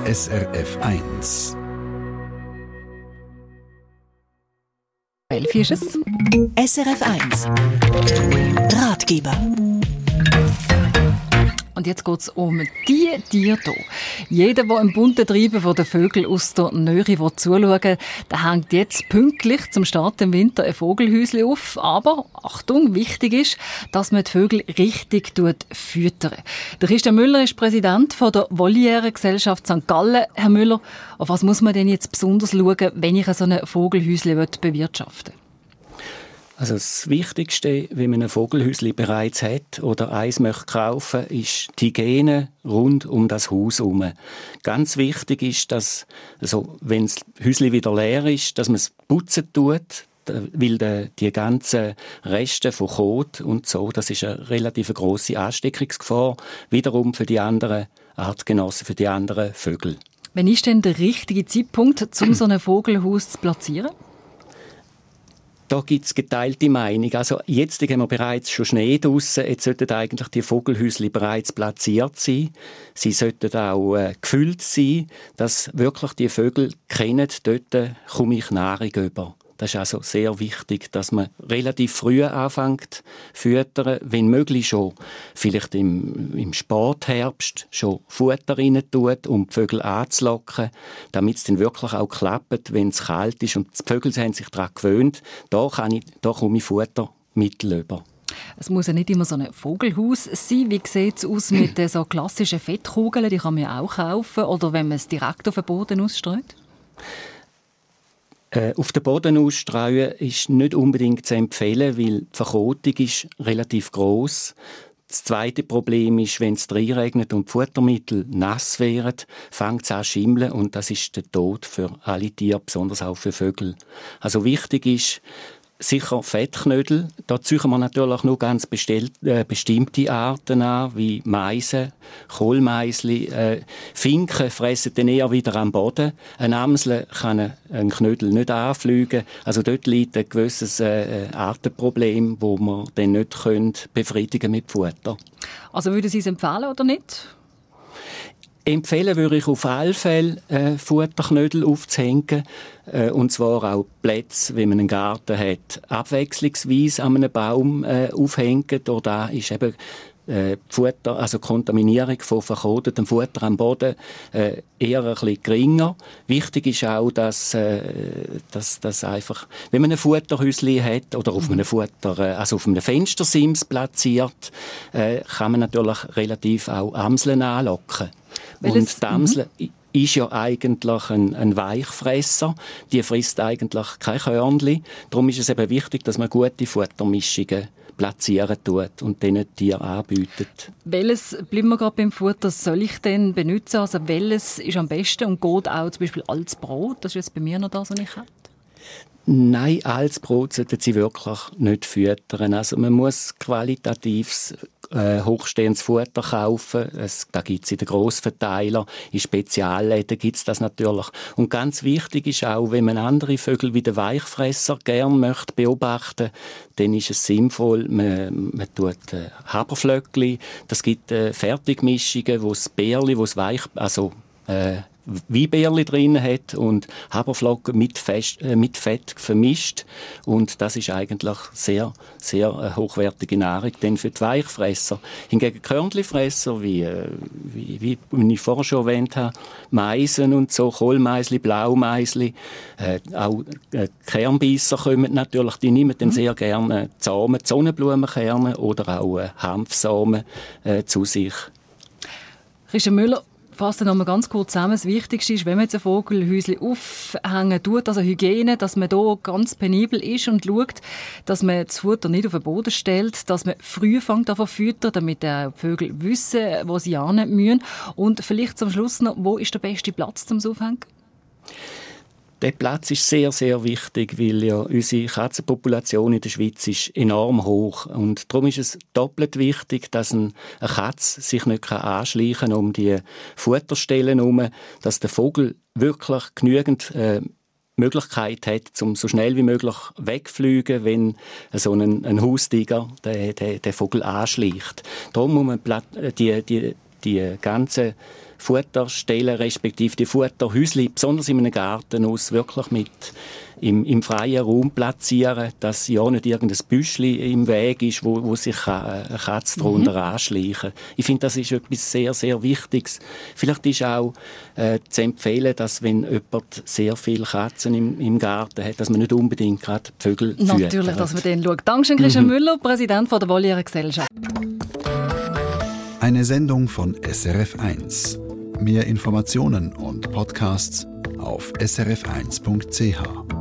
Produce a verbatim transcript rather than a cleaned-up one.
S R F eins. elf ist es. S R F eins. Ratgeber. Und jetzt geht es um die Tiere hier. Jeder, der im bunten Treiben von den Vögeln aus der Nähe zuschauen will, der hängt jetzt pünktlich zum Start im Winter ein Vogelhäuschen auf. Aber, Achtung, wichtig ist, dass man die Vögel richtig füttert. Der Christian Müller ist Präsident von der Voliere-Gesellschaft Sankt Gallen. Herr Müller, auf was muss man denn jetzt besonders schauen, wenn ich so ein Vogelhäuschen bewirtschaften will? Also das Wichtigste, wenn man ein Vogelhäuschen bereits hat oder eins möchte kaufen, ist die Hygiene rund um das Haus herum. Ganz wichtig ist, dass, also, wenn das Häuschen wieder leer ist, dass man es putzen tut, weil die, die ganzen Reste von Kot und so, das ist eine relativ grosse Ansteckungsgefahr, wiederum für die anderen Artgenossen, für die anderen Vögel. Wann ist denn der richtige Zeitpunkt, um so ein Vogelhaus zu platzieren? Da gibt es geteilte Meinung. Also jetzt haben wir bereits schon Schnee draussen. Jetzt sollten eigentlich die Vogelhäuschen bereits platziert sein. Sie sollten auch äh, gefüllt sein, dass wirklich die Vögel kennen, dort komme ich Nahrung über. Das ist also sehr wichtig, dass man relativ früh anfängt zu füttern, wenn möglich schon vielleicht im, im Spätherbst schon Futter rein tut, um die Vögel anzulocken, damit es dann wirklich auch klappt, wenn es kalt ist und die Vögel haben sich daran gewöhnt. Da, kann ich, da komme ich Futtermittel über. Es muss ja nicht immer so ein Vogelhaus sein. Wie sieht es aus mit den so klassischen Fettkugeln? Die kann man ja auch kaufen. Oder wenn man es direkt auf den Boden ausstreut? Äh, auf den Boden ausstreuen ist nicht unbedingt zu empfehlen, weil die Verkotung ist relativ gross. Das zweite Problem ist, wenn es reinregnet und die Futtermittel nass wären, fängt es an zu schimmeln und das ist der Tod für alle Tiere, besonders auch für Vögel. Also wichtig ist, sicher Fettknödel. Da züchen wir natürlich nur ganz bestellt, äh, bestimmte Arten an, wie Meisen, Kohlmeisli. Äh, Finken fressen dann eher wieder am Boden. Ein Amsel kann einen Knödel nicht anfliegen. Also dort liegt ein gewisses äh, Artenproblem, das wir dann nicht können befriedigen mit Futter. Also würden Sie es empfehlen oder nicht? Empfehlen würde ich auf alle Fälle, äh, Futterknödel aufzuhängen. Äh, und zwar auch Plätze, wenn man einen Garten hat, abwechslungsweise an einem Baum äh, aufhängen. Da ist eben äh, Futter, also Kontaminierung von verkodetem Futter am Boden äh, eher ein bisschen geringer. Wichtig ist auch, dass, äh, dass, dass einfach, wenn man ein Futterhäuschen hat oder auf einem Futter, äh, also auf einem Fenstersims platziert, äh, kann man natürlich relativ auch Amseln anlocken. Welches? Und die Amsel mhm. ist ja eigentlich ein, ein Weichfresser. Die frisst eigentlich kein Körnchen. Darum ist es eben wichtig, dass man gute Futtermischungen platzieren tut und diesen Tieren anbietet. Welches, bleiben wir gerade beim Futter, soll ich denn benutzen? Also welches ist am besten und geht auch zum Beispiel als Brot? Das ist jetzt bei mir noch das, was ich habe. Nein, als Brot sollten sie wirklich nicht füttern. Also man muss qualitatives, äh, hochstehendes Futter kaufen. Es, da gibt es in den Grossverteilern, in Spezialläden gibt es das natürlich. Und ganz wichtig ist auch, wenn man andere Vögel wie den Weichfresser gerne möchte beobachten, dann ist es sinnvoll, man, man tut äh, Haferflöckli, das gibt äh, Fertigmischungen, wo das Bärli, wo es weich, also äh, Weinbärli drin hat und Haferflocken mit, Fest, äh, mit Fett vermischt. Und das ist eigentlich sehr, sehr äh, hochwertige Nahrung denn für die Weichfresser. Hingegen Körnchenfresser, wie, äh, wie, wie, wie ich vorher schon erwähnt habe, Meisen und so, Kohlmeisli, Blaumeisli, äh, auch äh, Kernbeisser kommen natürlich, die nehmen dann sehr gerne Samen, Sonnenblumenkerne oder auch äh, Hanfsamen äh, zu sich. Christian Müller, fassen noch mal ganz kurz zusammen. Das Wichtigste ist, wenn man jetzt ein Vogelhäuschen aufhängen tut, also Hygiene, dass man da ganz penibel ist und schaut, dass man das Futter nicht auf den Boden stellt, dass man früh fängt an zu füttern, damit die Vögel wissen, wo sie hin müssen. Und vielleicht zum Schluss noch, wo ist der beste Platz zum Aufhängen? Der Platz ist sehr, sehr wichtig, weil ja unsere Katzenpopulation in der Schweiz ist enorm hoch. Und darum ist es doppelt wichtig, dass eine Katze sich nicht anschleichen kann um die Futterstellen herum, dass der Vogel wirklich genügend äh, Möglichkeit hat, um so schnell wie möglich wegzufliegen, wenn so ein, ein Haustiger den, den, den Vogel anschleicht. Darum muss man die, die, die ganze Futterstellen respektive die Futterhäusli, besonders in einem Garten aus, wirklich mit im, im freien Raum platzieren, dass ja nicht irgendein Büschli im Weg ist, wo, wo sich eine Katze darunter mhm. anschleichen kann. Ich finde, das ist etwas sehr, sehr Wichtiges. Vielleicht ist auch äh, zu empfehlen, dass wenn jemand sehr viele Katzen im, im Garten hat, dass man nicht unbedingt gerade die Vögel füttert. Natürlich, dass man den schaut. Dankeschön, Christian mhm. Müller, Präsident von der Voliere Gesellschaft. Eine Sendung von S R F eins. Mehr Informationen und Podcasts auf s r f eins punkt c h.